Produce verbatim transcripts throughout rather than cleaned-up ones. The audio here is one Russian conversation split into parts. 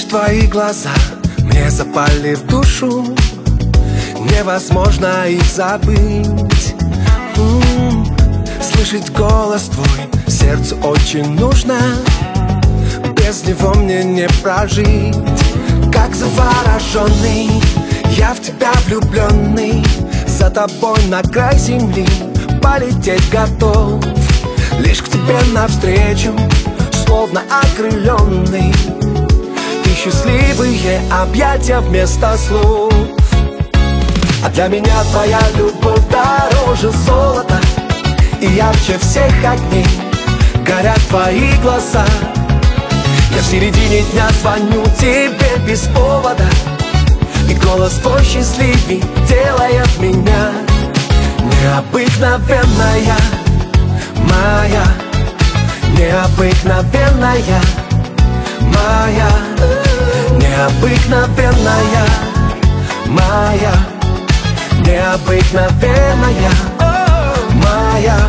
твои глаза мне запали в душу, невозможно их забыть. М-м-м. Слышать голос твой сердцу очень нужно, без него мне не прожить. Как завороженный, я в тебя влюбленный, за тобой на край земли полететь готов. Лишь к тебе навстречу, словно окрыленный, и счастливые объятия вместо слов. А для меня твоя любовь дороже золота, и ярче всех огней горят твои глаза. Я в середине дня звоню тебе без повода, и голос твой счастливей делает меня необыкновенная, моя, необыкновенная, моя, необыкновенная, моя, необыкновенная, моя.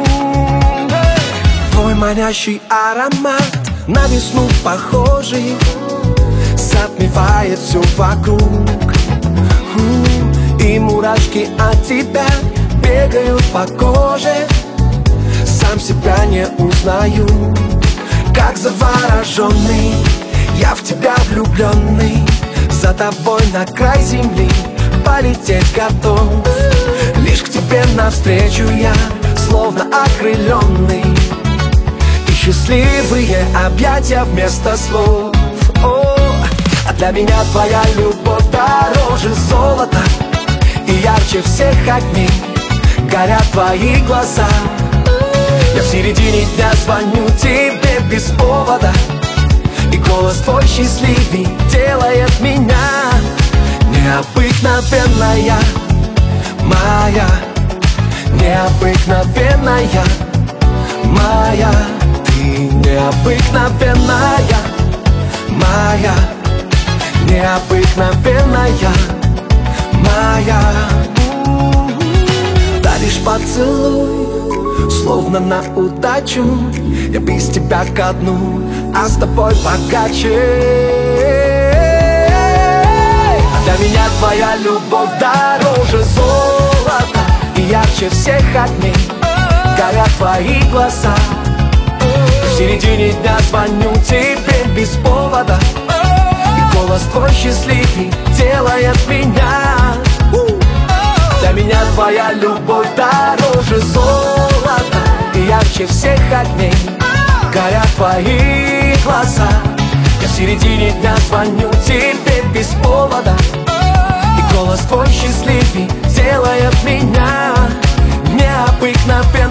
Твой манящий аромат, на весну похожий, затмевает все вокруг. И мурашки от тебя бегают по коже, сам себя не узнаю. Как завороженный, я в тебя влюбленный, за тобой на край земли полететь готов. Лишь к тебе навстречу я, словно окрыленный, и счастливые объятия вместо слов. О, а для меня твоя любовь дороже золота, и ярче всех огней горят твои глаза. Я в середине дня звоню тебе без повода, и голос твой счастливей делает меня необыкновенная, моя, необыкновенная, моя. Ты необыкновенная, моя, необыкновенная, моя. Даришь поцелуй, словно на удачу, я без тебя ко дну, а с тобой богаче. А для меня твоя любовь дороже золота, и ярче всех огней горят твои глаза. В середине дня звоню тебе без повода, и голос твой счастливей делает меня. Для меня твоя любовь дороже золота, и ярче всех огней горят твои глаза. Я в середине дня звоню тебе без повода, и голос твой счастливей делает меня необыкновенным.